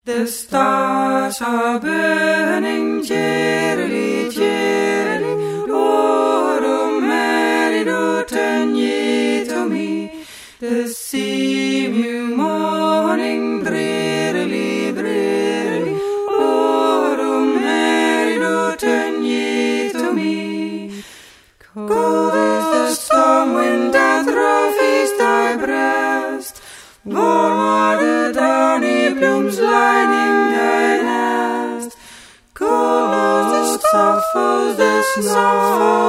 The stars are burning cheerily, cheerily. Lord, oh Mary, do turn ye to me. The sea mew morning drearily, drearily. Lord, oh Mary, do turn ye to me. Cold is the storm wind that roughs thy breast. Warm are the downy plumes lining thy nest. Cold as the snow falls, the snow falls.